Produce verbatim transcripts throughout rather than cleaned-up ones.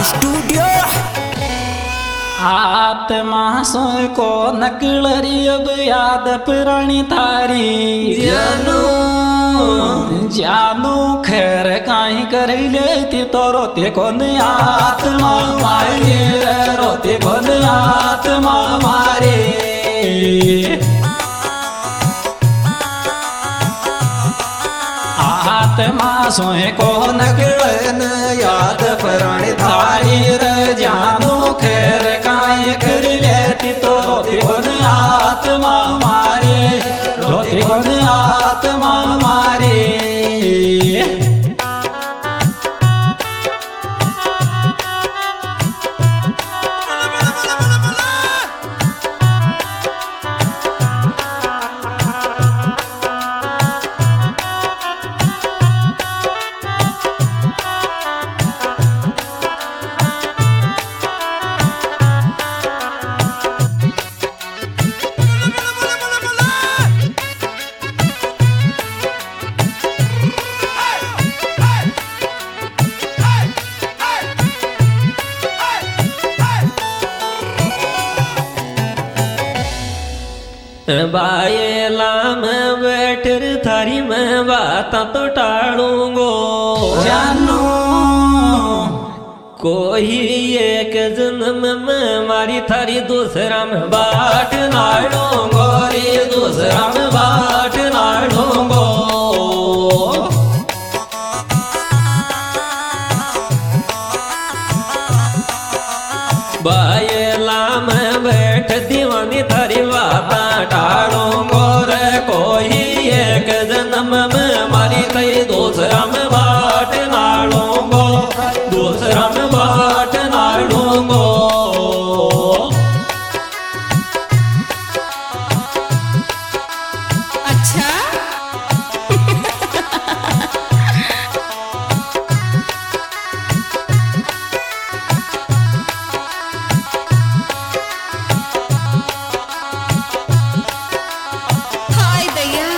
Studio. आत्मा सो को नकलरी अब याद पुरानी थारी जानू जानू खैर काई कर लेती तो रोते कौन आत्मा मारे रोते कौन आत्मा मारे आत्मा सोए को नकलन याद पुरानी थारी जानू खैर काई कर लेती तो रोते कौन आत्मा मारे रोते कौन आत्मा मारे बायला में बैठर थारी में बात तो टालूंगो जानू कोई एक जन्म में मारी थारी दूसरा में बाट नाड़ूंगो रे दूसरा में बाट नाड़ूंगो बायला में बैठ दीवानी थारी बाता टालूंगो रे कोई एक जन्म में मारी थई दूसरा में बाट नाड़ूंगो दूसरा में बाट नाड़ूंगो अच्छा हाय दैया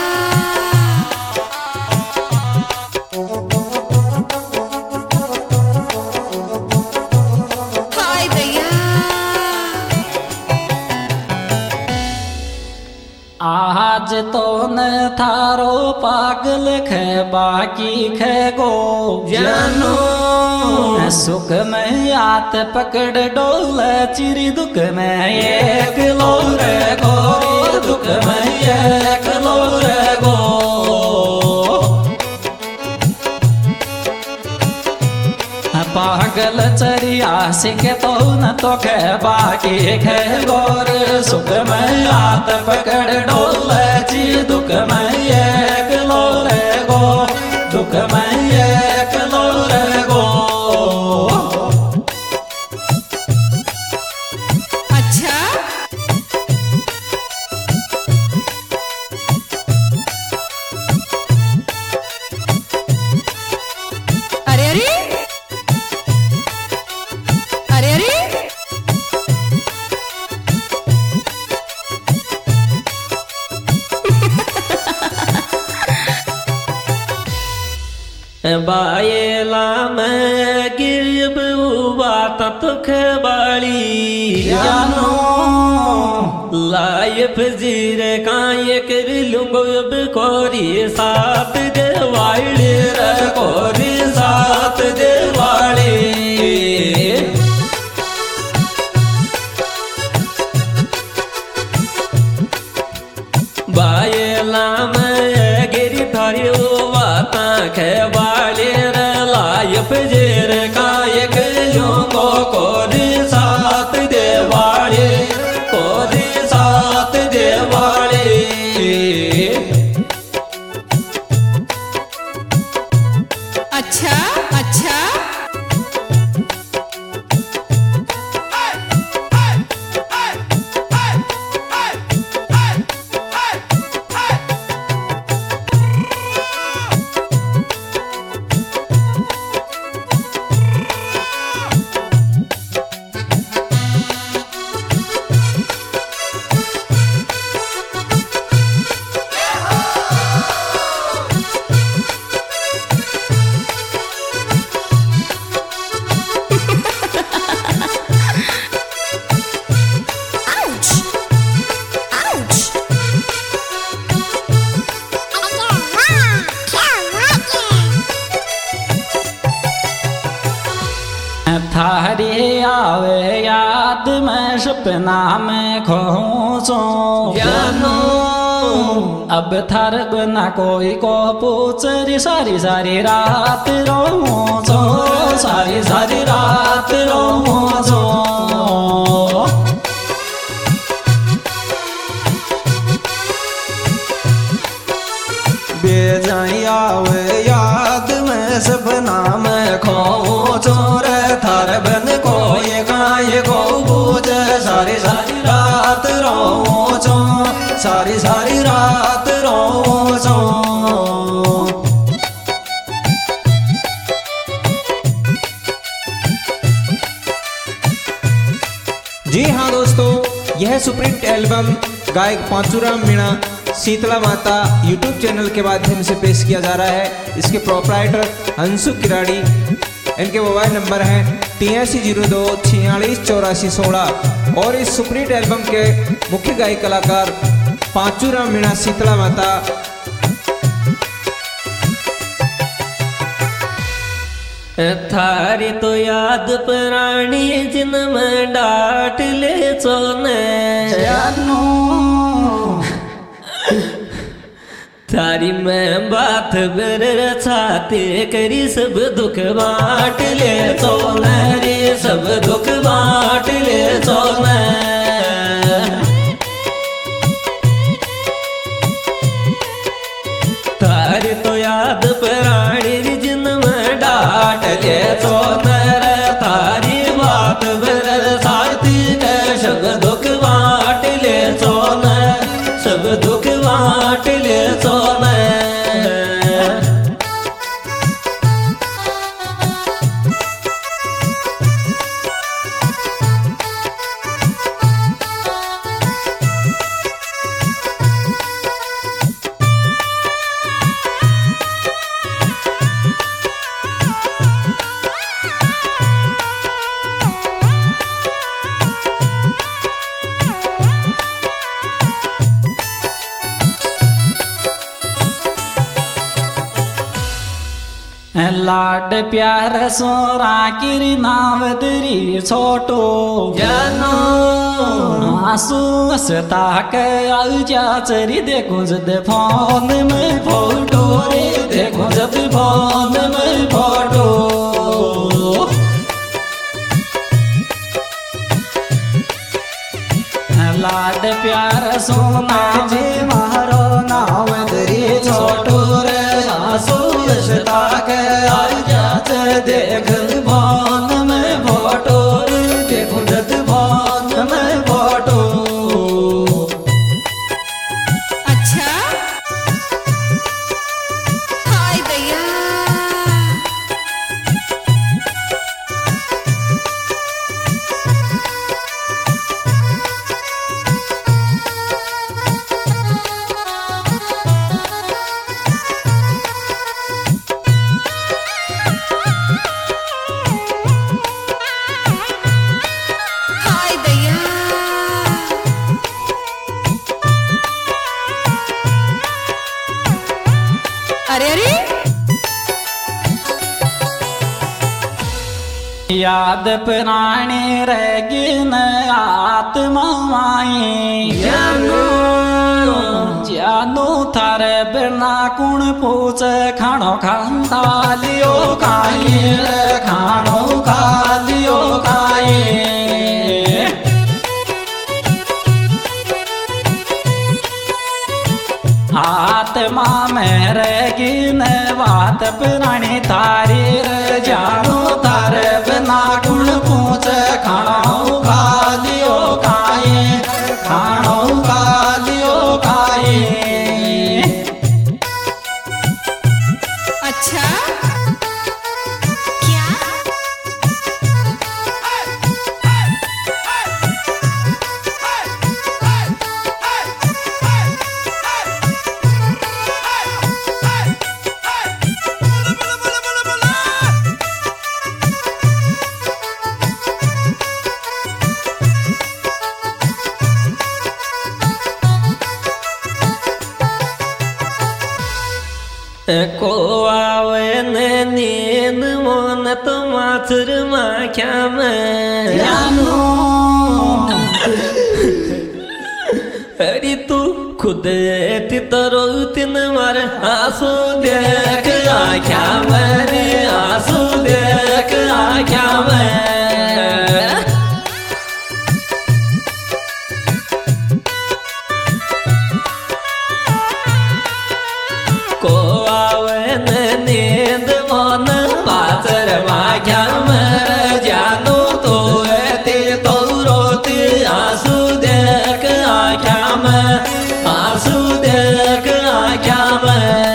हाय दैया आज तो न थारो पागल खे बाकी खे गो जानू सुख में आत पकड़ डोल चिरी दुख में एक लो रे गो दुख में एक लो रे गो पागल चरिया सिखे तो न तो खे बाकी खे गोर सुख में आत पकड़ डोल ची दुख में एक लो रे गो दुख में एक लो रे गो अच्छा अरे अरे अरे अरे बायला में गिरब बात तुख बाली जानू लाइफ जीरे काये कर लूंगो अब कोरी साथ देवाड़ी रे कोरी साथ देवाड़ी बायला में गिरी थारी बाता खे बाली रे लाइफ जीरे काये कर लूंगो कोरी साथ देवाड़ी कोरी साथ देवाड़ी अच्छा अच्छा थारी आवे याद मैं सपना में खोचो जानो अब थार बिना कोई को पूछरी सारी सारी रात रोचो सारी सारी रात रोचो बेजाई आवे याद में सपना में खोचो रे थार बन कोई गाय को पूछ सारी सारी रात रोचो सारी सारी रात रोचो। जी हाँ दोस्तों, यह सुप्रीट एल्बम गायक पांचूराम मीणा शीतला माता यूट्यूब चैनल के माध्यम से पेश किया जा रहा है। इसके प्रोपराइटर अंशु किराड़ी, इनके मोबाइल नंबर हैं तिरासी जीरो दो छियालीस चौरासी सोलह और इस सुप्रीट एल्बम के मुख्य गायक कलाकार पांचूराम मीणा शीतला माता। थारी तो याद पुरानी जिन में डांट ले चोने जानो थारी मैं बात बर छाते करी सब दुख बांट ले चोने रे सब दुख बांट ले चोने। थारी तो याद पुरानी जिन में डांट ले चोने थारी बात बर छाती के सब दुख बांट ले चोने सब दुख बांट ले चोने। लाड प्यार सोरा किरी नाव दरी छोटो जानो आंसू हंसता के आजा चरी देखो जब फोन में फोटो रे देखो जब फोन में फोटो। लाड प्यार सोना जी मारो नाव दरी छोटो रे आंसू हंसता के आजा देख फोन में फोटो देखो जब फोन में फोटो। अच्छा हाय दैया हाय दैया अरे अरे याद पुरानी रहेगी न आत्मा माई जानो जानो थारे बिना कुण पूछ खानो खांदा लियो काई रे खानो खा लियो काई। आत्मा में रहेगी न बात पुरानी थारी रे जानो थारे बिना गुण पूछ खानो खा लियो काई खानो खा लियो काई। अच्छा क्या को आवे ने नींद मन तो माथुर माख्या में जानो अरे तू खुद ती तरो तीन मारे आंसू देख आख्या मेरे आंसू देख आख्या में को आवे ने नींद मन माथुर माख्या में जानो तो ते तो रोती आंसू देख आख्या में आंसू देख आख्या में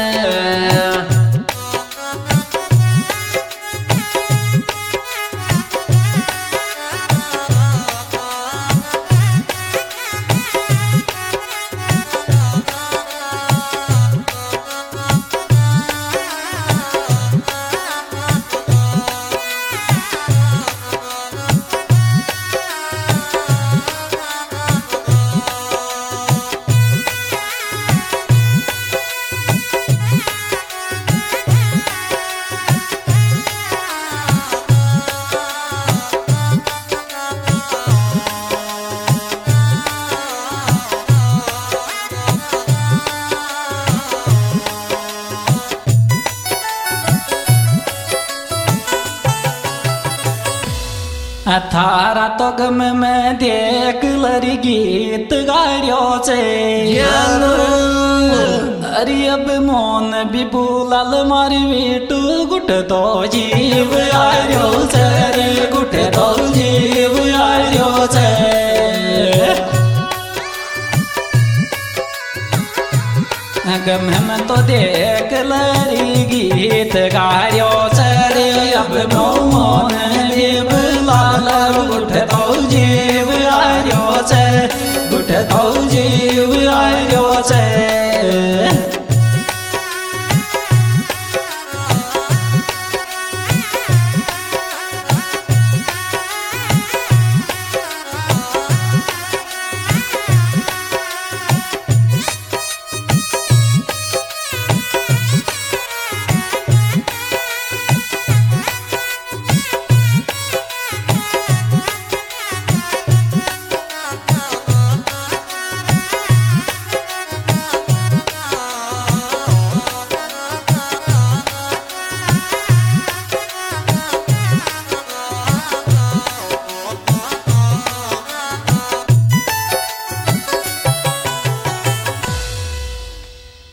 थारा तो गम में देख लरी गीत गाड़ियो से अरे अब मोन भी बुलाल मारी बेटू गुट तो जीव आयो से रे गुट तो जीव आयो से गम में तो देख लरी गीत गाड़ियो से रे अब मोन भी बुलाल गुट तो जीव आयो से गुट तो जीव आयो से